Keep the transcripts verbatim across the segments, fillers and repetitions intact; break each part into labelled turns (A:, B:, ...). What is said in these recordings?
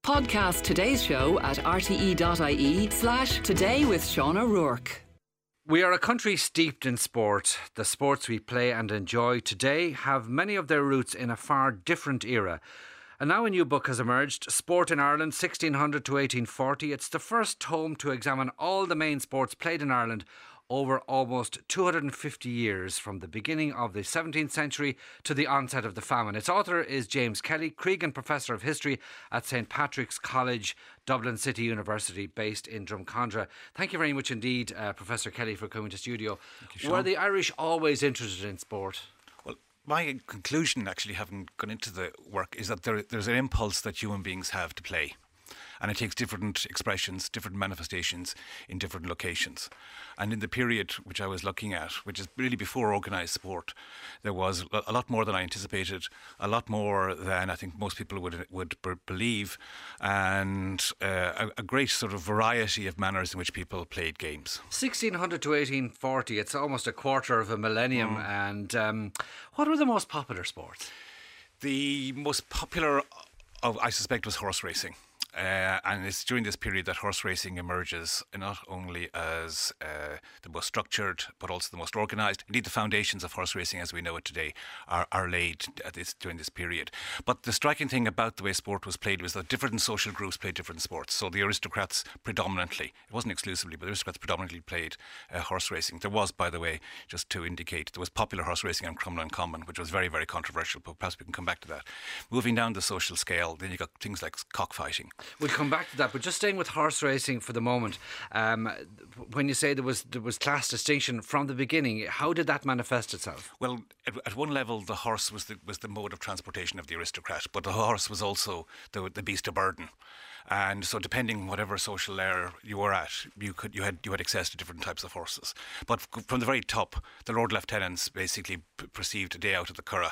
A: Podcast today's show at rte.ie slash today with Sean O'Rourke.
B: We are a country steeped in sport. The sports we play and enjoy today have many of their roots in a far different era. And now a new book has emerged, Sport in Ireland, sixteen hundred to eighteen forty. It's the first tome to examine all the main sports played in Ireland over almost two hundred fifty years, from the beginning of the seventeenth century to the onset of the famine. Its author is James Kelly, Cregan Professor of History at St Patrick's College, Dublin City University, based in Drumcondra. Thank you very much indeed, uh, Professor Kelly, for coming to studio.
C: Thank you, Sean.
B: Were the Irish always interested in sport?
C: Well, my conclusion, actually, having gone into the work, is that there, there's an impulse that human beings have to play. And it takes different expressions, different manifestations in different locations. And in the period which I was looking at, which is really before organised sport, there was a lot more than I anticipated, a lot more than I think most people would would b- believe, and uh, a, a great sort of variety of manners in which people played games.
B: sixteen hundred to eighteen forty, it's almost a quarter of a millennium. Mm. And um, what were the most popular sports?
C: The most popular, of, I suspect, was horse racing. Uh, and it's during this period that horse racing emerges not only as uh, the most structured but also the most organised. Indeed, the foundations of horse racing as we know it today are, are laid at this, during this period. But the striking thing about the way sport was played was that different social groups played different sports. So the aristocrats predominantly, it wasn't exclusively, but the aristocrats predominantly played uh, horse racing. There was, by the way, just to indicate, there was popular horse racing on Crumlin Common, which was very, very controversial, but perhaps we can come back to that. Moving down the social scale, then you got things like cockfighting.
B: We'll come back to that, but just staying with horse racing for the moment. Um, when you say there was there was class distinction from the beginning, how did that manifest itself?
C: Well, at, at one level, the horse was the was the mode of transportation of the aristocrat, but the horse was also the the beast of burden. And so, depending whatever social layer you were at, you could you had you had access to different types of horses. But from the very top, the Lord Lieutenants basically p- perceived a day out of the Curragh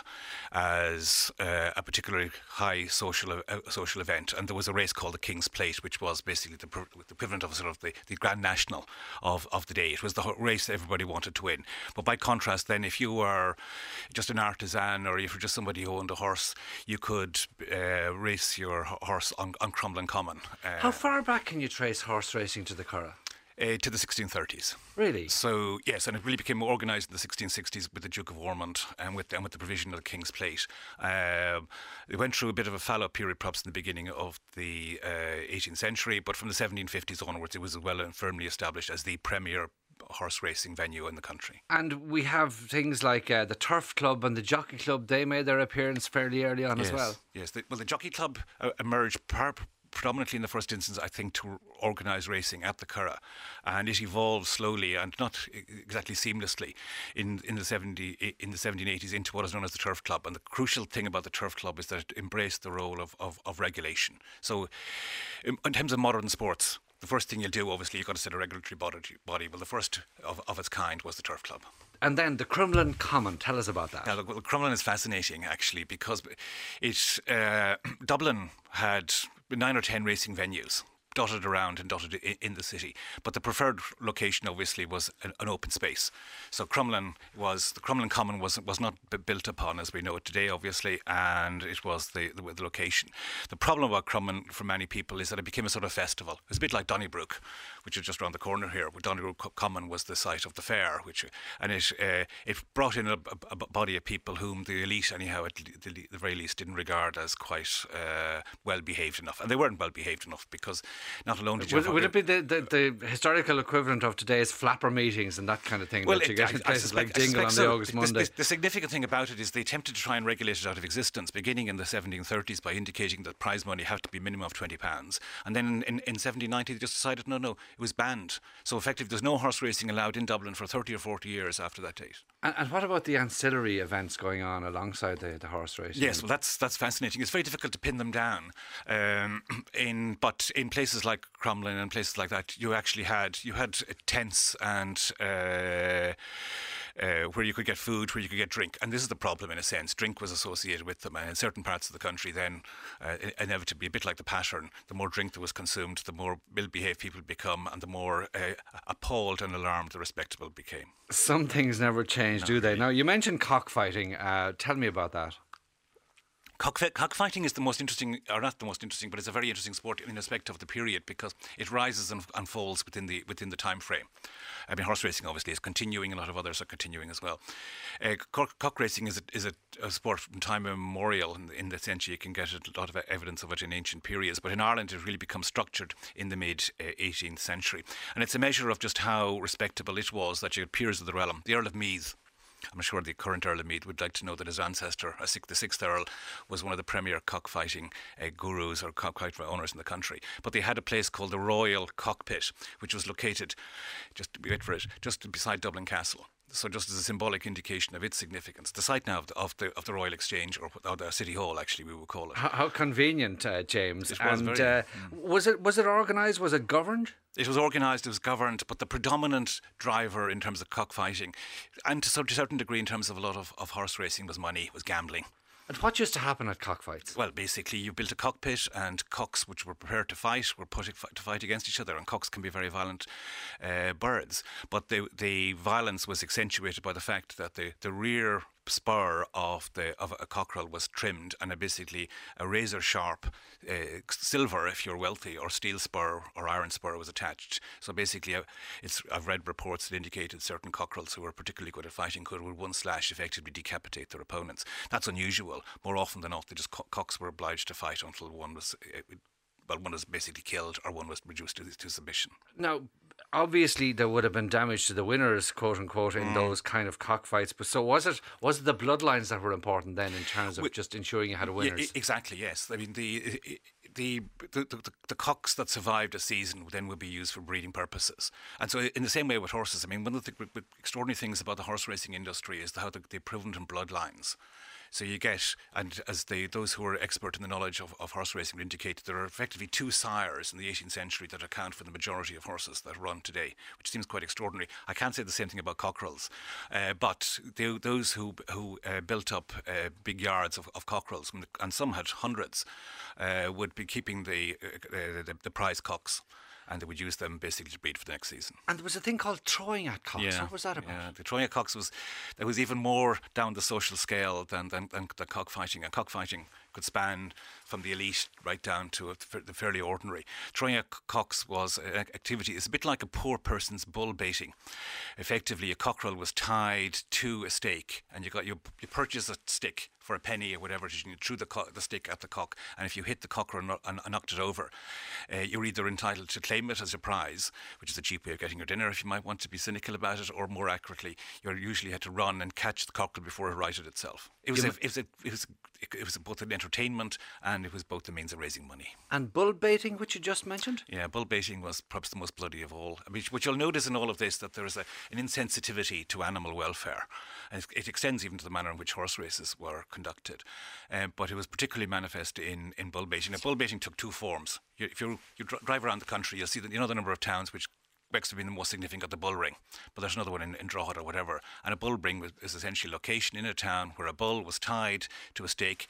C: as uh, a particularly high social uh, social event, and there was a race called the King's Plate, which was basically the, the equivalent of sort of the, the Grand National of, of the day. It was the race that everybody wanted to win. But by contrast, then, if you were just an artisan or if you're just somebody who owned a horse, you could uh, race your horse on, on Crumlin Common. Uh,
B: How far back can you trace horse racing to the Curragh?
C: Uh, to the sixteen thirties.
B: Really?
C: So, yes, and it really became organised in the sixteen sixties with the Duke of Ormond and with, and with the provision of the King's Plate. Um, it went through a bit of a fallow period perhaps in the beginning of the uh, eighteenth century, but from the seventeen fifties onwards it was well and firmly established as the premier horse racing venue in the country.
B: And we have things like uh, the Turf Club and the Jockey Club. They made their appearance fairly early on
C: yes,
B: as well.
C: Yes, the, well the Jockey Club uh, emerged par- predominantly in the first instance, I think, to organise racing at the Curragh, and it evolved slowly and not exactly seamlessly in in the seventy in the seventeen eighties into what is known as the Turf Club. And the crucial thing about the Turf Club is that it embraced the role of of, of regulation. So, in, in terms of modern sports, the first thing you'll do, obviously, you've got to set a regulatory body. body. Well, the first of, of its kind was the Turf Club.
B: And then the Crumlin Common, tell us about that.
C: Now, the, the Crumlin is fascinating, actually, because it uh, Dublin had nine or ten racing venues dotted around and dotted in, in the city, but the preferred location obviously was an, an open space. So Crumlin was the Crumlin Common was was not b- built upon as we know it today, obviously, and it was the, the the location. The problem about Crumlin for many people is that it became a sort of festival. It's a bit like Donnybrook, which is just around the corner here. Where Donnybrook Common was the site of the fair, which and it uh, it brought in a, a, a body of people whom the elite, anyhow, at the, the very least, didn't regard as quite uh, well behaved enough, and they weren't well behaved enough because. Not alone did you
B: would, would it be the, the, the historical equivalent of today's flapper meetings and that kind of thing
C: well,
B: that you
C: it,
B: get
C: I,
B: in places
C: suspect,
B: like Dingle on the
C: so.
B: August
C: the,
B: Monday?
C: The, the significant thing about it is they attempted to try and regulate it out of existence, beginning in the seventeen thirties by indicating that prize money had to be minimum of twenty pounds. And then in, in, in seventeen ninety they just decided, no, no, it was banned. So effectively there's no horse racing allowed in Dublin for thirty or forty years after that date.
B: And, and what about the ancillary events going on alongside the, the horse racing?
C: Yes, well, that's that's fascinating. It's very difficult to pin them down. Um, in but in places like Crumlin and places like that, you actually had you had tents and. Uh, Uh, where you could get food, where you could get drink. And this is the problem in a sense. Drink was associated with them. And in certain parts of the country then, uh, inevitably, a bit like the pattern, the more drink that was consumed, the more ill-behaved people become and the more uh, appalled and alarmed the respectable became.
B: Some things never change,
C: no,
B: do they?
C: really.
B: Now, you mentioned cockfighting. Uh, tell me about that.
C: Cockf- cockfighting is the most interesting, or not the most interesting, but it's a very interesting sport in respect of the period because it rises and, and falls within the within the time frame. I mean, horse racing obviously is continuing. A lot of others are continuing as well. Uh, cock, cock racing is a, is a, a sport from time immemorial in, in the sense you can get a lot of evidence of it in ancient periods. But in Ireland, it really becomes structured in the mid eighteenth century, and it's a measure of just how respectable it was that you had peers of the realm. The Earl of Meath, I'm sure the current Earl of Meath would like to know that his ancestor, the sixth Earl, was one of the premier cockfighting uh, gurus or cockfight owners in the country. But they had a place called the Royal Cockpit, which was located, just wait for it, just beside Dublin Castle. So just as a symbolic indication of its significance, the site now of the of the, of the Royal Exchange, or, or the City Hall, actually we would call it.
B: How, how convenient, uh, James.
C: It was
B: and
C: very,
B: uh, mm. was it was it organised? Was it governed?
C: It was organised, it was governed, but the predominant driver in terms of cockfighting, and to, to a certain degree in terms of a lot of, of horse racing, was money, was gambling.
B: And what used to happen at cockfights?
C: Well, basically, you built a cockpit, and cocks, which were prepared to fight, were put to fight against each other. And cocks can be very violent uh, birds, but the the violence was accentuated by the fact that the, the rear spur of the of a cockerel was trimmed, and a basically a razor sharp uh, silver, if you're wealthy, or steel spur or iron spur was attached. So basically, uh, it's I've read reports that indicated certain cockerels who were particularly good at fighting could, with one slash, effectively decapitate their opponents. That's unusual. More often than not, they just co- cocks were obliged to fight until one was. Uh, Well, one was basically killed, or one was reduced to, to submission.
B: Now, obviously, there would have been damage to the winners, quote unquote, in mm. those kind of cockfights. But so was it? Was it the bloodlines that were important then, in terms of we, just ensuring you had a winners?
C: Yeah, exactly. Yes. I mean the the the, the the cocks that survived a season then would be used for breeding purposes. And so, in the same way with horses, I mean, one of the extraordinary things about the horse racing industry is how they're proven in bloodlines. So you get, and as they, those who are expert in the knowledge of, of horse racing would indicate, there are effectively two sires in the eighteenth century that account for the majority of horses that run today, which seems quite extraordinary. I can't say the same thing about cockerels, uh, but they, those who who uh, built up uh, big yards of, of cockerels, and some had hundreds, uh, would be keeping the, uh, the the prize cocks. And they would use them basically to breed for the next season.
B: And there was a thing called throwing at cocks.
C: Yeah,
B: what was that about?
C: Yeah, the throwing at cocks was that was even more down the social scale than than, than, than cockfighting. And cockfighting could span from the elite right down to a, the fairly ordinary. Throwing at cocks was an activity. It's a bit like a poor person's bull baiting. Effectively, a cockerel was tied to a stake, and you got you, you purchase a stick for a penny or whatever, and you threw the, co- the stick at the cock, and if you hit the cockerel and, and, and knocked it over, uh, you're either entitled to claim it as a prize, which is a cheap way of getting your dinner if you might want to be cynical about it, or more accurately, you usually had to run and catch the cockerel before it righted itself. It was, a, it was, a, it was, a, it was both an entertainment, and it was both the means of raising money.
B: And bull baiting, which you just mentioned?
C: Yeah, bull baiting was perhaps the most bloody of all. I mean, what you'll notice in all of this, that there is a, an insensitivity to animal welfare, and it, it extends even to the manner in which horse races were conducted. Um, but it was particularly manifest in, in bull baiting. Now, bull baiting took two forms. You, if you you drive around the country, you'll see that you know the number of towns which Wexford being the most significant, got the bull ring, but there's another one in, in Drogheda or whatever. And a bull ring was, is essentially a location in a town where a bull was tied to a stake.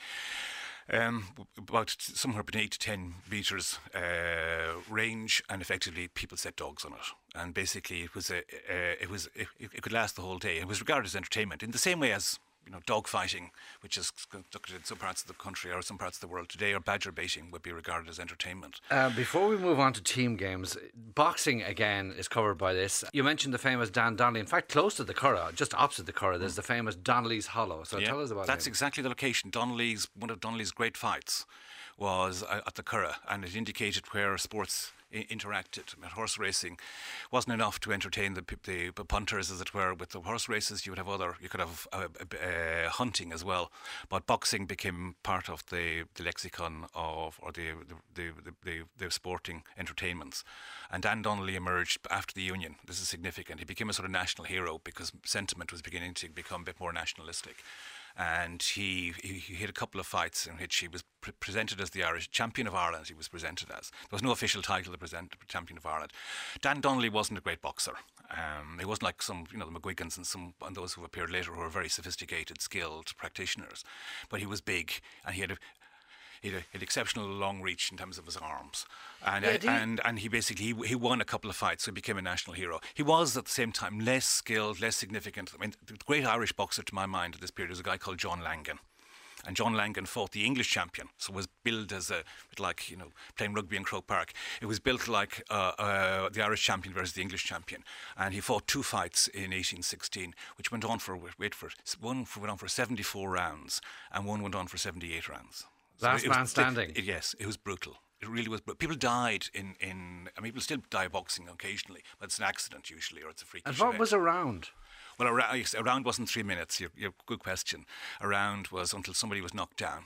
C: Um, about somewhere between eight to ten metres uh, range, and effectively people set dogs on it. And basically, it was a, uh, it was it, it could last the whole day. It was regarded as entertainment in the same way as, you know, dog fighting, which is conducted in some parts of the country or some parts of the world today, or badger baiting would be regarded as entertainment.
B: Uh, before we move on to team games, boxing again is covered by this. You mentioned the famous Dan Donnelly. In fact, close to the Curragh, just opposite the Curragh, there's the famous Donnelly's Hollow. So
C: yeah,
B: tell us about
C: that's
B: him. Exactly
C: the location. Donnelly's, one of Donnelly's great fights was at the Curragh, and it indicated where sports interacted. I mean, horse racing wasn't enough to entertain the, the the punters, as it were. With the horse races, you would have other, you could have uh, uh, hunting as well. But boxing became part of the, the lexicon of, or the the, the the the sporting entertainments. And Dan Donnelly emerged after the Union. This is significant. He became a sort of national hero because sentiment was beginning to become a bit more nationalistic. And he, he he had a couple of fights in which he was pre- presented as the Irish champion of Ireland. He was presented as. There was no official title to present champion of Ireland. Dan Donnelly wasn't a great boxer. Um, he wasn't like some, you know, the McGuigans and some and those who appeared later who were very sophisticated, skilled practitioners. But he was big, and he had a He had, a, he had exceptional long reach in terms of his arms, and
B: yeah,
C: uh, and and he basically he, he won a couple of fights, so he became a national hero. He was at the same time less skilled, less significant. I mean, the great Irish boxer to my mind at this period was a guy called John Langan, and John Langan fought the English champion. So it was billed as a bit like, you know, playing rugby in Croke Park. It was built like uh, uh, the Irish champion versus the English champion, and he fought two fights in eighteen sixteen, which went on for wait for it, one went on for seventy-four rounds, and one went on for seventy-eight rounds. So
B: Last
C: it
B: man
C: was,
B: standing.
C: It, it, yes, it was brutal. It really was. But people died in, in. I mean, people still die boxing occasionally, but it's an accident usually, or it's a freakish
B: And what
C: event.
B: was a round?
C: Well, a, ra- a round wasn't three minutes. You're, you're, good question. A round was until somebody was knocked down,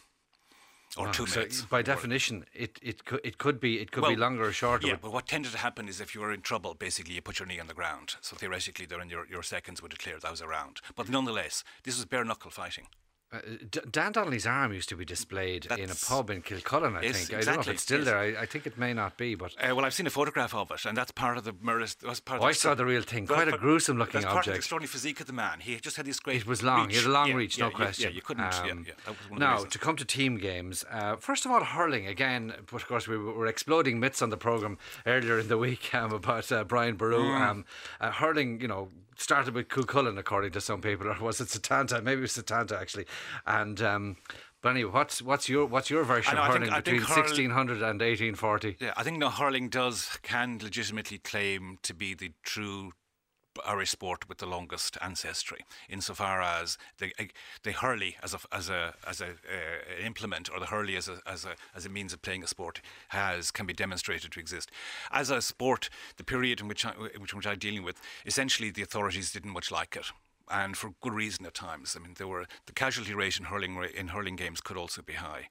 C: or
B: Oh,
C: two
B: so
C: minutes.
B: by
C: or-
B: definition, it, it could it could be it could
C: Well,
B: be longer or shorter.
C: Yeah,
B: but
C: but what tended to happen is if you were in trouble, basically you put your knee on the ground. So theoretically, then your your seconds would declare that was a round. But nonetheless, this was bare knuckle fighting.
B: Uh, D- Dan Donnelly's arm used to be displayed in a
C: That's-
B: pub in Kilcullen, I
C: Yes,
B: think. I don't know if
C: exactly,
B: it's still
C: yes.
B: there. I, I think it may not be, but
C: Uh, well, I've seen a photograph of it, and that's part of the murder. That's part
B: Oh,
C: of
B: I
C: the,
B: saw the real thing.
C: Well,
B: Quite a
C: part-
B: gruesome-looking
C: that's part of the
B: object.
C: extraordinary physique of the man. He just had this great.
B: it was long.
C: Reach.
B: He had a long
C: Yeah,
B: reach,
C: yeah,
B: no
C: you-
B: question.
C: Yeah, you couldn't. yeah,
B: Um,
C: yeah, that was one of the
B: Now,
C: reasons.
B: to come to team games, uh, first of all, hurling again. But of course, we were were exploding myths on the programme earlier in the week um, about uh, Brian Boru.
C: Mm.
B: Um, uh, hurling, you know, started with Kilcullen, according to some people, or was it Satanta? Maybe it was Satanta actually. And um, but anyway, what's what's your what's your version
C: I know,
B: of
C: I think-
B: hurling
C: I think
B: between
C: hurl-
B: sixteen hundred and eighteen forty?
C: Yeah, I think now hurling does can legitimately claim to be the true Irish sport with the longest ancestry, insofar as the the hurley as a as a as a uh, implement, or the hurley as a as a as a means of playing a sport has can be demonstrated to exist as a sport. The period in which I, which which I'm dealing with, essentially the authorities didn't much like it. And for good reason at times. I mean, there were the casualty rate in hurling ra- in hurling games could also be high.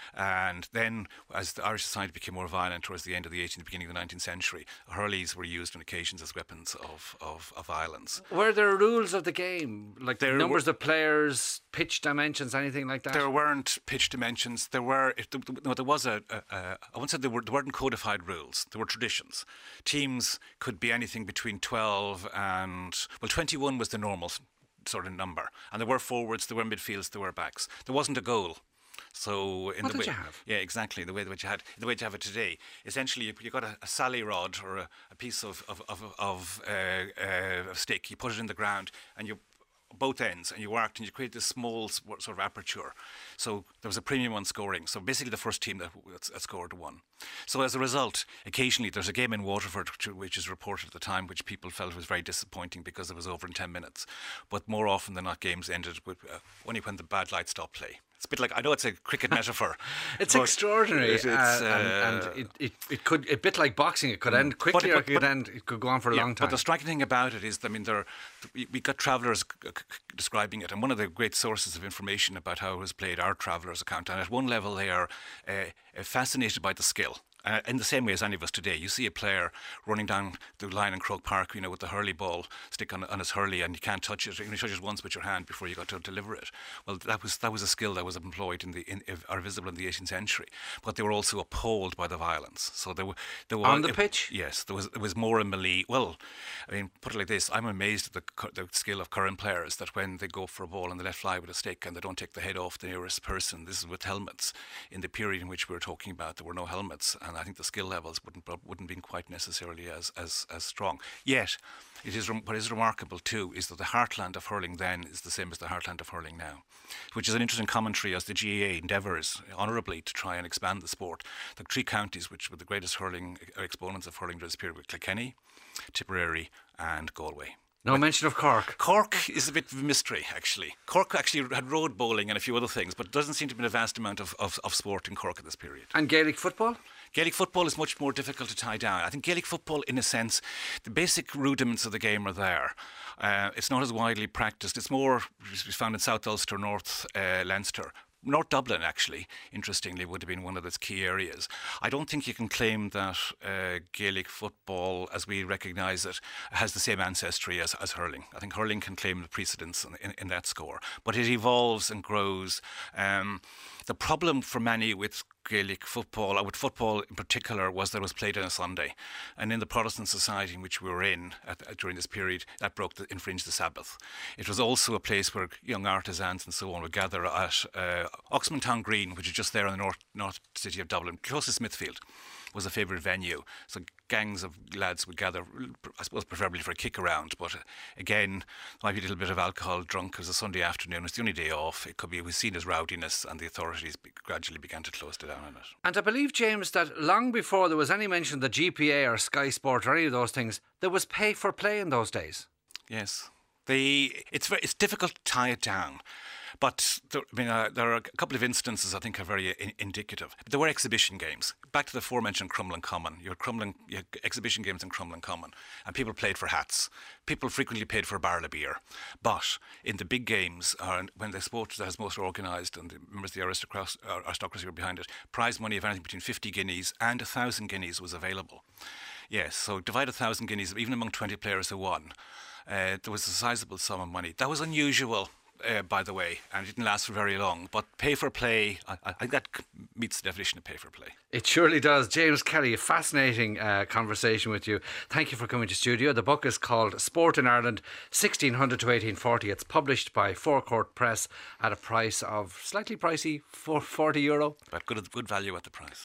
C: And then, as the Irish society became more violent towards the end of the eighteenth, beginning of the nineteenth century, hurleys were used on occasions as weapons of, of, of violence.
B: Were there rules of the game, like
C: There
B: numbers
C: were-
B: of players, pitch dimensions, anything like that?
C: There weren't pitch dimensions. There were. It, no, there was a. a, a I won't say there, were, there weren't codified rules. There were traditions. Teams could be anything between twelve and well, twenty-one was the normal s- sort of number, and there were forwards, there were midfields, there were backs. There wasn't a goal. So in
B: What
C: the
B: did
C: way,
B: you have?
C: Yeah, exactly. The way that you had, the way you have it today. Essentially, you, you got a, a sally rod or a, a piece of of of, of uh, uh, stick. You put it in the ground, and you both ends, and you worked, and you create this small s- sort of aperture. So there was a premium on scoring. So basically, the first team that, that scored won. So as a result, occasionally there's a game in Waterford which, which is reported at the time, which people felt was very disappointing because it was over in ten minutes. But more often than not, games ended with uh, only when the bad light stopped play. It's a bit like, I know it's a cricket metaphor.
B: It's
C: but
B: extraordinary,
C: it- it's,
B: uh, and,
C: uh,
B: and it, it, it could a bit like boxing. It could end quickly,
C: but-
B: or it could
C: but-
B: end. It could go on for a
C: Yeah,
B: long time.
C: But the striking thing about it is, I mean, there, we, we got travellers c- c- describing it, and one of the great sources of information about how it was played are travellers' account. And at one level, they are uh, uh, fascinated by the skill. Uh, in the same way as any of us today, you see a player running down the line in Croke Park, you know, with the hurley ball stick on, on his hurley, and you can't touch it. You can touch it once with your hand before you got to deliver it. Well, that was that was a skill that was employed in the in, are visible in the eighteenth century. But they were also appalled by the violence. So there were there were
B: On the
C: it-
B: pitch?
C: Yes, there was there was more in melee. Well, I mean, put it like this: I'm amazed at the cu- the skill of current players that when they go for a ball and they let fly with a stick and they don't take the head off the nearest person. This is with helmets. In the period in which we were talking about, there were no helmets, and I think the skill levels wouldn't wouldn't been quite necessarily as as as strong. Yet, it is rem- what is remarkable too is that the heartland of hurling then is the same as the heartland of hurling now, which is an interesting commentary as the G A A endeavours honourably to try and expand the sport. The three counties which were the greatest hurling uh, exponents of hurling during this period were Kilkenny, Tipperary, and Galway.
B: no mention of Cork.
C: Cork is a bit of a mystery, actually. Cork actually had road bowling and a few other things, but there doesn't seem to be a vast amount of, of, of sport in Cork at this period.
B: And Gaelic football?
C: Gaelic football is much more difficult to tie down. I think Gaelic football, in a sense, the basic rudiments of the game are there. Uh, it's not as widely practiced. It's more it's found in South Ulster, North uh, Leinster. North Dublin, actually, interestingly, would have been one of its key areas. I don't think you can claim that uh, Gaelic football, as we recognise it, has the same ancestry as, as hurling. I think hurling can claim the precedence in, in, in that score. But it evolves and grows. Um, the problem for many with Gaelic football, or with football in particular, was that it was played on a Sunday. And in the Protestant society in which we were in at, at, during this period, that broke the, infringed the Sabbath. It was also a place where young artisans and so on would gather at uh, Oxmantown Green, which is just there in the north, north city of Dublin, close to Smithfield. was a favourite venue. So gangs of lads would gather, I suppose preferably for a kick around, but uh, again, might be a little bit of alcohol drunk. It was a Sunday afternoon, it's the only day off. It could be, it was seen as rowdiness, and the authorities be, gradually began to close it down on it.
B: And I believe, James, that long before there was any mention of the G P A or Sky Sport or any of those things, there was pay for play in those days.
C: Yes. The, it's very, it's difficult to tie it down. But there, I mean, uh, there are a couple of instances I think are very in- indicative. There were exhibition games. Back to the aforementioned Crumlin Common. You had, Crumlin, you had exhibition games in Crumlin Common, and people played for hats. People frequently paid for a barrel of beer. But in the big games, uh, when the sport that is most organised, and the members of the aristocracy, uh, aristocracy were behind it, prize money of anything between fifty guineas and one thousand guineas was available. Yes, so divide one thousand guineas, even among twenty players who won, uh, there was a sizable sum of money. That was unusual. Uh, by the way, and it didn't last for very long. But pay for play, I, I think that meets the definition of pay for play.
B: It surely does. James Kelly, a fascinating uh, conversation with you. Thank you for coming to studio. The book is called Sport in Ireland, sixteen hundred to eighteen forty. It's published by Forecourt Press at a price of slightly pricey, for forty euro.
C: But good, good value at the price.